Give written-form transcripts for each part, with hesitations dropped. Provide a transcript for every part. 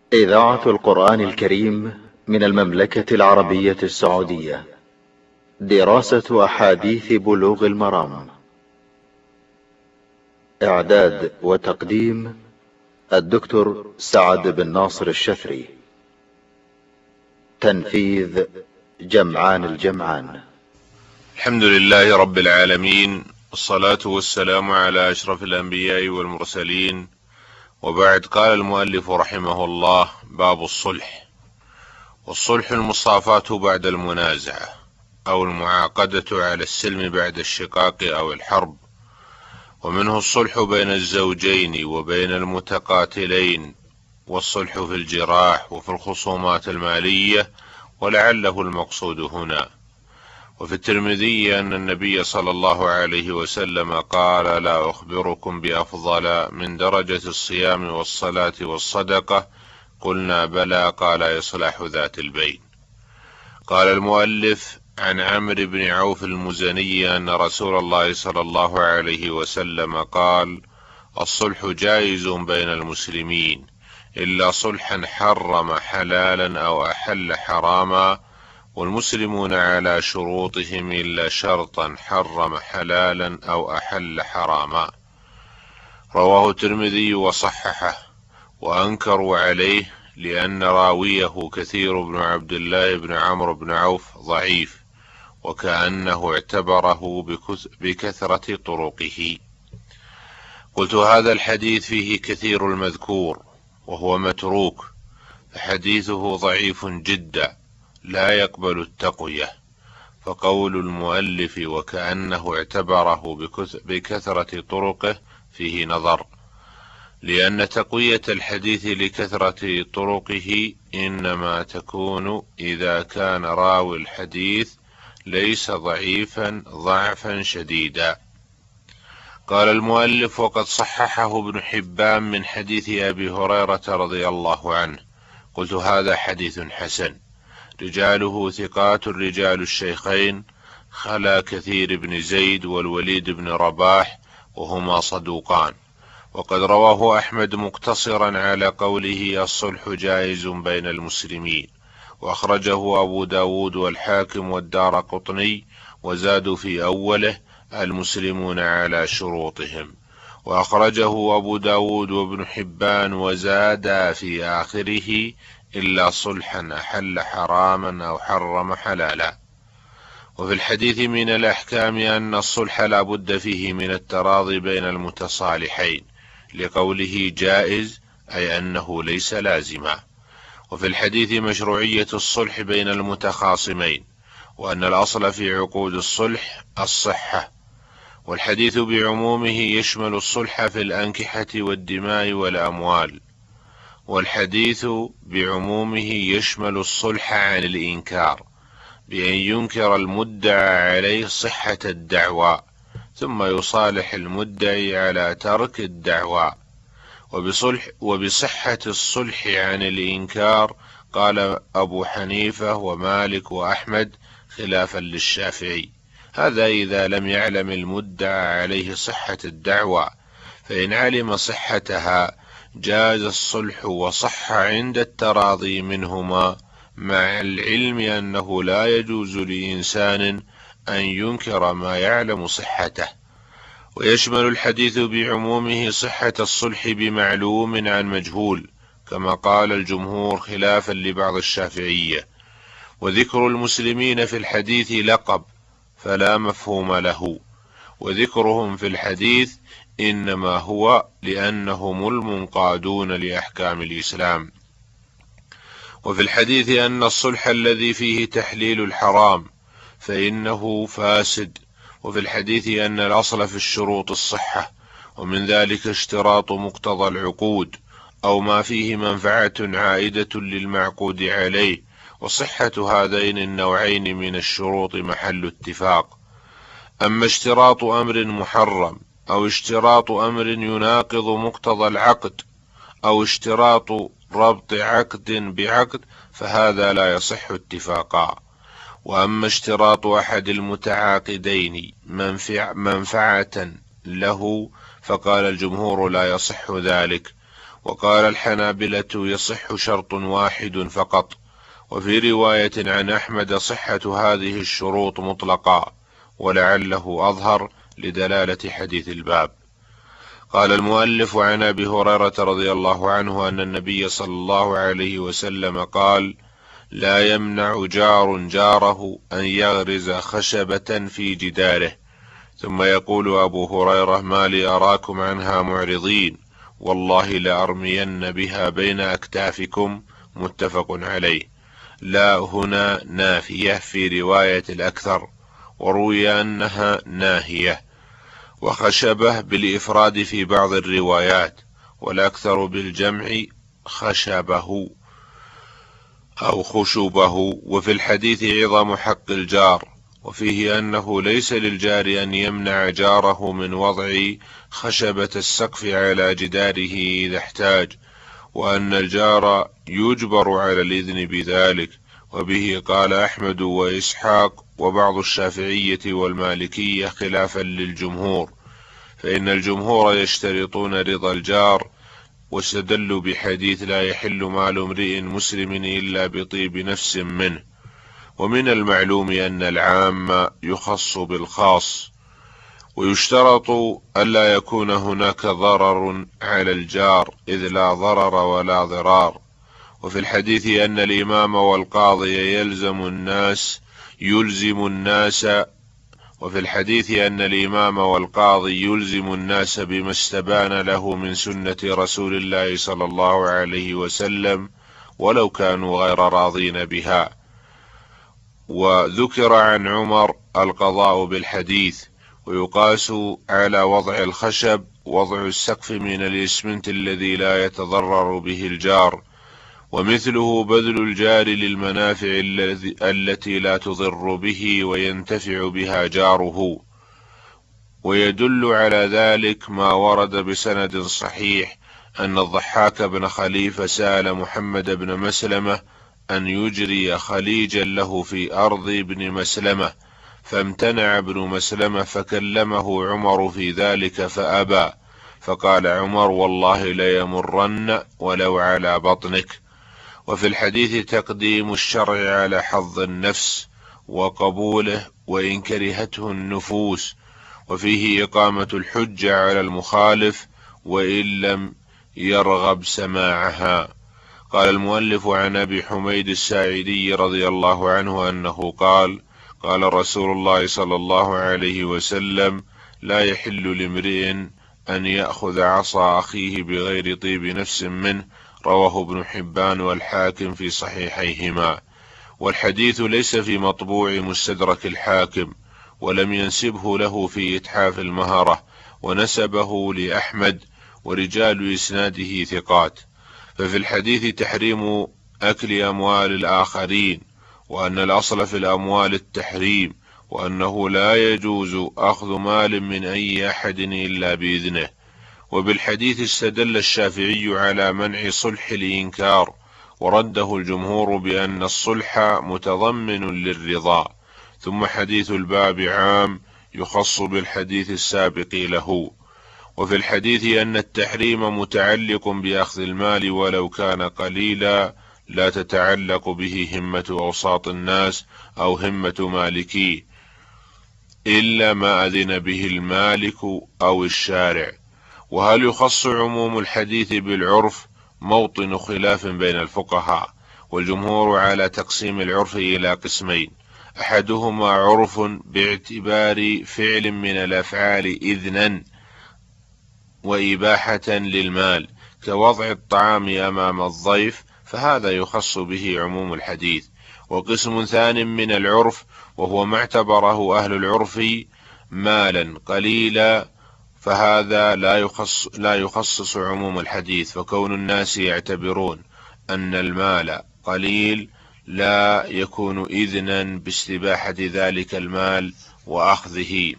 إذاعة القرآن الكريم من المملكة العربية السعودية. دراسة أحاديث بلوغ المرام. إعداد وتقديم الدكتور سعد بن ناصر الشثري. تنفيذ جمعان الجمعان. الحمد لله رب العالمين، والصلاة والسلام على أشرف الأنبياء والمرسلين، وبعد. قال المؤلف رحمه الله: باب الصلح. والصلح المصافاة بعد المنازعة، أو المعاقدة على السلم بعد الشقاق أو الحرب، ومنه الصلح بين الزوجين وبين المتقاتلين، والصلح في الجراح وفي الخصومات المالية، ولعله المقصود هنا. وفي الترمذي أن النبي صلى الله عليه وسلم قال: لا أخبركم بأفضل من درجة الصيام والصلاة والصدقة؟ قلنا بلى، قال: إصلاح ذات البين. قال المؤلف: عن عمرو بن عوف المزني أن رسول الله صلى الله عليه وسلم قال: الصلح جائز بين المسلمين، إلا صلحا حرم حلالا أو أحل حراما، والمسلمون على شروطهم إلا شرطا حرم حلالا أو أحل حراما. رواه الترمذي وصححه، وأنكروا عليه لأن راويه كثير بن عبد الله بن عمرو بن عوف ضعيف، وكأنه اعتبره بكثرة طرقه. قلت: هذا الحديث فيه كثير المذكور وهو متروك، فحديثه ضعيف جدا لا يقبل التقوية. فقول المؤلف وكأنه اعتبره بكثرة طرقه فيه نظر، لأن تقوية الحديث لكثرة طرقه إنما تكون إذا كان راوي الحديث ليس ضعيفا ضعفا شديدا. قال المؤلف: وقد صححه ابن حبان من حديث أبي هريرة رضي الله عنه. قلت: هذا حديث حسن، رجاله ثقات رجال الشيخين، خلا كثير بن زيد والوليد بن رباح، وهما صدوقان. وقد رواه أحمد مقتصرا على قوله: الصلح جائز بين المسلمين، وأخرجه أبو داود والحاكم والدارقطني، وزادوا في أوله: المسلمون على شروطهم. وأخرجه أبو داود وابن حبان، وزاد في آخره: إلا صلحا أحل حراما أو حرم حلالا. وفي الحديث من الأحكام أن الصلح لا بد فيه من التراضي بين المتصالحين، لقوله جائز، أي أنه ليس لازما. وفي الحديث مشروعية الصلح بين المتخاصمين، وأن الأصل في عقود الصلح الصحة. والحديث بعمومه يشمل الصلح في الأنكحة والدماء والأموال. والحديث بعمومه يشمل الصلح عن الإنكار، بأن ينكر المدعى عليه صحة الدعوى، ثم يصالح المدعي على ترك الدعوى. وبصحة الصلح عن الإنكار قال أبو حنيفة ومالك وأحمد، خلافا للشافعي. هذا إذا لم يعلم المدعى عليه صحة الدعوى، فإن علم صحتها جاز الصلح وصح عند التراضي منهما، مع العلم أنه لا يجوز لإنسان أن ينكر ما يعلم صحته. ويشمل الحديث بعمومه صحة الصلح بمعلوم عن مجهول، كما قال الجمهور خلافا لبعض الشافعية. وذكر المسلمين في الحديث لقب فلا مفهوم له، وذكرهم في الحديث إنما هو لأنهم المنقادون لأحكام الإسلام. وفي الحديث أن الصلح الذي فيه تحليل الحرام فإنه فاسد. وفي الحديث أن الأصل في الشروط الصحة، ومن ذلك اشتراط مقتضى العقود، أو ما فيه منفعة عائدة للمعقود عليه. وصحة هذين النوعين من الشروط محل اتفاق. أما اشتراط أمر محرم، أو اشتراط أمر يناقض مقتضى العقد، أو اشتراط ربط عقد بعقد، فهذا لا يصح اتفاقا. وأما اشتراط أحد المتعاقدين منفعة له، فقال الجمهور لا يصح ذلك. وقال الحنابلة يصح شرط واحد فقط، وفي رواية عن أحمد صحة هذه الشروط مطلقا، ولعله أظهر لدلالة حديث الباب. قال المؤلف: عن أبي هريرة رضي الله عنه أن النبي صلى الله عليه وسلم قال: لا يمنع جار جاره أن يغرز خشبة في جداره. ثم يقول أبو هريرة: ما لي أراكم عنها معرضين، والله لأرمين بها بين أكتافكم. متفق عليه. لا هنا نافية في رواية الأكثر، وروي أنها ناهية، وخشبه بالإفراد في بعض الروايات، والأكثر بالجمع خشبه أو خشبه. وفي الحديث عظم حق الجار، وفيه أنه ليس للجار أن يمنع جاره من وضع خشبة السقف على جداره إذا احتاج، وأن الجار يجبر على الإذن بذلك. وبه قال أحمد وإسحاق وبعض الشافعية والمالكية خلافا للجمهور، فإن الجمهور يشترطون رضا الجار، واستدلوا بحديث لا يحل مال امرئ مسلم إلا بطيب نفس منه. ومن المعلوم أن العام يخص بالخاص، ويشترط ألا يكون هناك ضرر على الجار، إذ لا ضرر ولا ضرار. وفي الحديث أن الإمام والقاضي يلزم الناس بما استبان له من سنة رسول الله صلى الله عليه وسلم، ولو كانوا غير راضين بها. وذكر عن عمر القضاء بالحديث، ويقاس على وضع الخشب وضع السقف من الإسمنت الذي لا يتضرر به الجار، ومثله بذل الجار للمنافع التي لا تضر به وينتفع بها جاره. ويدل على ذلك ما ورد بسند صحيح أن الضحاك بن خليفة سأل محمد بن مسلمة أن يجري خليجا له في أرض ابن مسلمة، فامتنع ابن مسلمة، فكلمه عمر في ذلك فأبى، فقال عمر: والله ليمرن ولو على بطنك. وفي الحديث تقديم الشرع على حظ النفس وقبوله وإن كرهته النفوس، وفيه إقامة الحجة على المخالف وإن لم يرغب سماعها. قال المؤلف: عن أبي حميد الساعدي رضي الله عنه أنه قال: قال رسول الله صلى الله عليه وسلم: لا يحل لامرئ أن يأخذ عصا أخيه بغير طيب نفس منه. رواه ابن حبان والحاكم في صحيحيهما. والحديث ليس في مطبوع مستدرك الحاكم، ولم ينسبه له في إتحاف المهرة، ونسبه لأحمد، ورجال إسناده ثقات. ففي الحديث تحريم أكل أموال الآخرين، وأن الأصل في الأموال التحريم، وأنه لا يجوز أخذ مال من أي أحد إلا بإذنه. وبالحديث استدل الشافعي على منع صلح الإنكار، ورده الجمهور بأن الصلح متضمن للرضا. ثم حديث الباب عام يخص بالحديث السابق له. وفي الحديث أن التحريم متعلق بأخذ المال ولو كان قليلا، لا تتعلق به همة أوساط الناس أو همة مالكيه، إلا ما أذن به المالك أو الشارع. وهل يخص عموم الحديث بالعرف؟ موطن خلاف بين الفقهاء، والجمهور على تقسيم العرف إلى قسمين: أحدهما عرف باعتبار فعل من الأفعال إذنا وإباحة للمال، كوضع الطعام أمام الضيف، فهذا يخص به عموم الحديث. وقسم ثان من العرف، وهو ما اعتبره أهل العرف مالا قليلا، فهذا لا يخصص عموم الحديث، فكون الناس يعتبرون أن المال قليل لا يكون إذنا باستباحة ذلك المال وأخذه.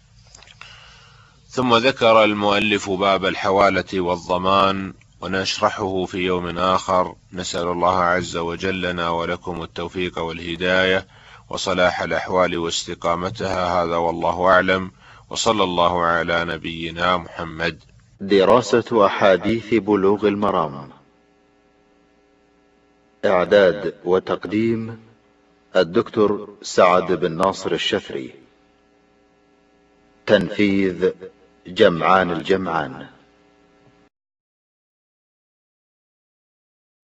ثم ذكر المؤلف باب الحوالة والضمان، ونشرحه في يوم آخر. نسأل الله عز وجل لنا ولكم التوفيق والهداية وصلاح الأحوال واستقامتها. هذا والله أعلم، وصلى الله على نبينا محمد. دراسة أحاديث بلوغ المرام. إعداد وتقديم الدكتور سعد بن ناصر الشفري. تنفيذ جمعان الجمعان.